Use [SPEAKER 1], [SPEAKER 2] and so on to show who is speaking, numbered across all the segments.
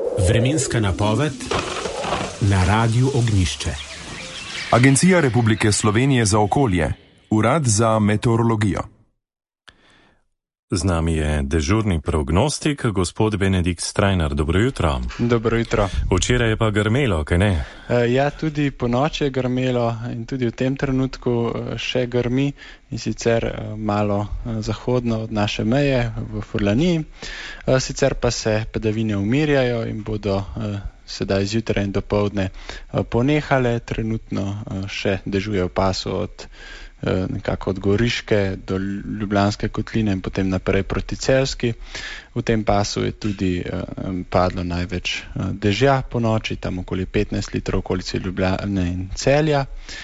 [SPEAKER 1] Vremenska napoved na Radiu Ognjišče.
[SPEAKER 2] Agencija Republike Slovenije za okolje, Urad za meteorologijo.
[SPEAKER 3] Z nami je dežurni prognostik, gospod Benedikt Strajnar. Dobro jutro.
[SPEAKER 4] Dobro jutro.
[SPEAKER 3] Včeraj je pa grmelo, kaj ne?
[SPEAKER 4] Ja, tudi po noči je grmelo in tudi v tem trenutku še grmi, in sicer malo zahodno od naše meje v Furlaniji. Sicer pa se padavine umirjajo in bodo sedaj zjutraj in dopoldne ponehale. Trenutno še dežuje v pasu nekako od Goriške do Ljubljanske kotline in potem naprej proti Celjski. V tem pasu je tudi padlo največ dežja po noči, tam okoli 15 litrov okolici Ljubljane in Celja.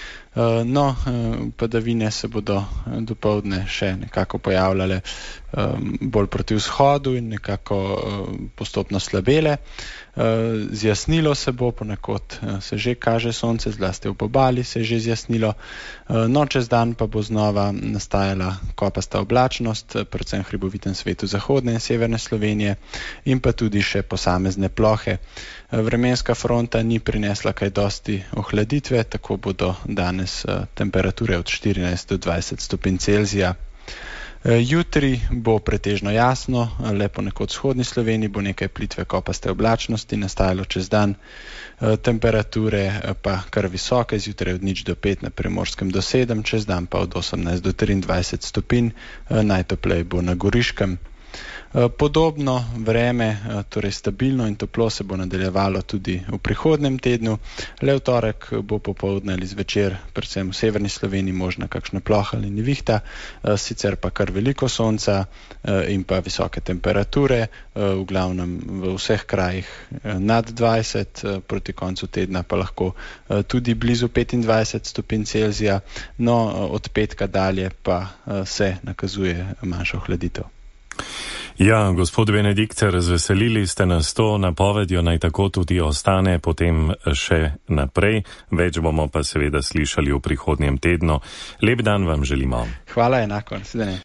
[SPEAKER 4] Padavine se bodo dopoldne še nekako pojavljale bolj proti vzhodu in nekako postopno slabele. Zjasnilo se bo, ponekod se že kaže sonce, zlasti v Pobali se je že zjasnilo. Čez dan pa bo znova nastajala kopasta oblačnost, predvsem v hribovitem svetu zahodne in severne Slovenije in pa tudi še posamezne plohe. Vremenska fronta ni prinesla kaj dosti ohladitve, tako bodo danes temperature od 14 do 20 stopinj Celzija. Jutri bo pretežno jasno, le ponekod v vzhodni Sloveniji bo nekaj plitve kopaste oblačnosti nastajalo čez dan. Temperature pa kar visoke, zjutraj od 0 do 5, na Primorskem do 7, čez dan pa od 18 do 23 stopinj, najtopleje bo na Goriškem. Podobno vreme, torej stabilno in toplo se bo nadaljevalo tudi v prihodnjem tednu. Le v torek bo popoldne ali zvečer, predvsem v severni Sloveniji, možna kakšna ploha ali nevihta, sicer pa kar veliko sonca in pa visoke temperature, v glavnem v vseh krajih nad 20, proti koncu tedna pa lahko tudi blizu 25 stopinj Celzija, od petka dalje pa se nakazuje manjša ohladitev.
[SPEAKER 3] Ja, gospod Benedikt, razveselili ste nas to napovedjo, naj tako tudi ostane potem še naprej. Več bomo pa seveda slišali v prihodnjem tednu. Lep dan vam želimo.
[SPEAKER 4] Hvala, enako. Nasvidenje.